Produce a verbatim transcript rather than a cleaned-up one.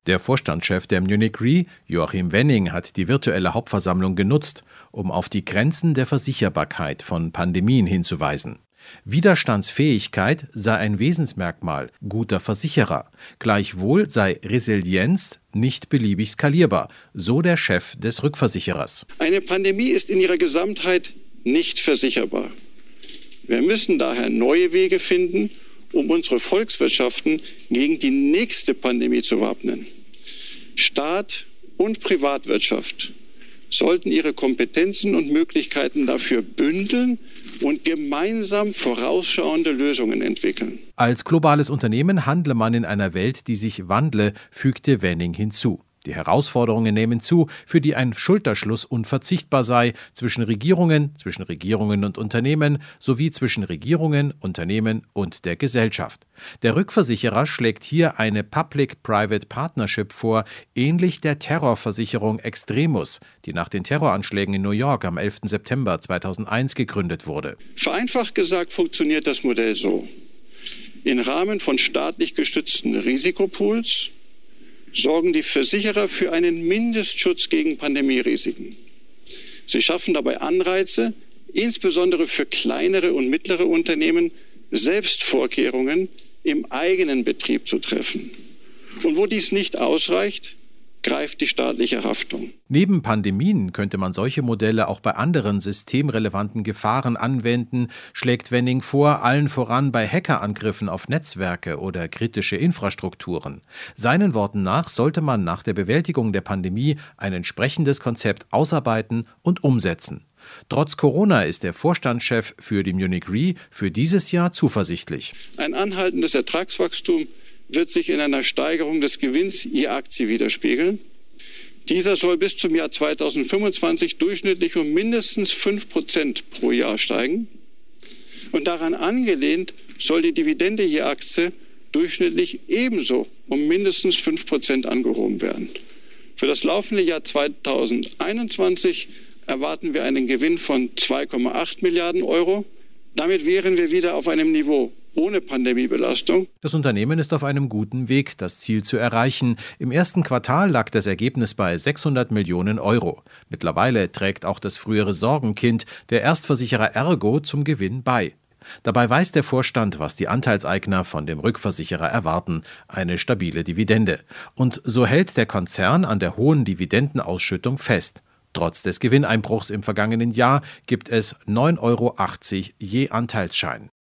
Der Vorstandschef der Munich Re, Joachim Wenning, hat die virtuelle Hauptversammlung genutzt, um auf die Grenzen der Versicherbarkeit von Pandemien hinzuweisen. Widerstandsfähigkeit sei ein Wesensmerkmal guter Versicherer. Gleichwohl sei Resilienz nicht beliebig skalierbar, so der Chef des Rückversicherers. Eine Pandemie ist in ihrer Gesamtheit nicht versicherbar. Wir müssen daher neue Wege finden, um unsere Volkswirtschaften gegen die nächste Pandemie zu wappnen. Staat und Privatwirtschaft sollten ihre Kompetenzen und Möglichkeiten dafür bündeln und gemeinsam vorausschauende Lösungen entwickeln. Als globales Unternehmen handle man in einer Welt, die sich wandle, fügte Wenning hinzu. Die Herausforderungen nehmen zu, für die ein Schulterschluss unverzichtbar sei zwischen Regierungen, zwischen Regierungen und Unternehmen sowie zwischen Regierungen, Unternehmen und der Gesellschaft. Der Rückversicherer schlägt hier eine Public-Private Partnership vor, ähnlich der Terrorversicherung Extremus, die nach den Terroranschlägen in New York am elften September zweitausendeins gegründet wurde. Vereinfacht gesagt funktioniert das Modell so. Im Rahmen von staatlich gestützten Risikopools sorgen die Versicherer für einen Mindestschutz gegen Pandemierisiken. Sie schaffen dabei Anreize, insbesondere für kleinere und mittlere Unternehmen, selbst Vorkehrungen im eigenen Betrieb zu treffen. Und wo dies nicht ausreicht, greift die staatliche Haftung. Neben Pandemien könnte man solche Modelle auch bei anderen systemrelevanten Gefahren anwenden, schlägt Wenning vor, allen voran bei Hackerangriffen auf Netzwerke oder kritische Infrastrukturen. Seinen Worten nach sollte man nach der Bewältigung der Pandemie ein entsprechendes Konzept ausarbeiten und umsetzen. Trotz Corona ist der Vorstandschef für die Munich Re für dieses Jahr zuversichtlich. Ein anhaltendes Ertragswachstum wird sich in einer Steigerung des Gewinns je Aktie widerspiegeln. Dieser soll bis zum Jahr zweitausendfünfundzwanzig durchschnittlich um mindestens fünf Prozent pro Jahr steigen. Und daran angelehnt soll die Dividende je Aktie durchschnittlich ebenso um mindestens fünf Prozent angehoben werden. Für das laufende Jahr zweitausendeinundzwanzig erwarten wir einen Gewinn von zwei Komma acht Milliarden Euro. Damit wären wir wieder auf einem Niveau ohne Pandemiebelastung. Das Unternehmen ist auf einem guten Weg, das Ziel zu erreichen. Im ersten Quartal lag das Ergebnis bei sechshundert Millionen Euro. Mittlerweile trägt auch das frühere Sorgenkind, der Erstversicherer Ergo, zum Gewinn bei. Dabei weiß der Vorstand, was die Anteilseigner von dem Rückversicherer erwarten: eine stabile Dividende. Und so hält der Konzern an der hohen Dividendenausschüttung fest. Trotz des Gewinneinbruchs im vergangenen Jahr gibt es neun Euro achtzig je Anteilsschein.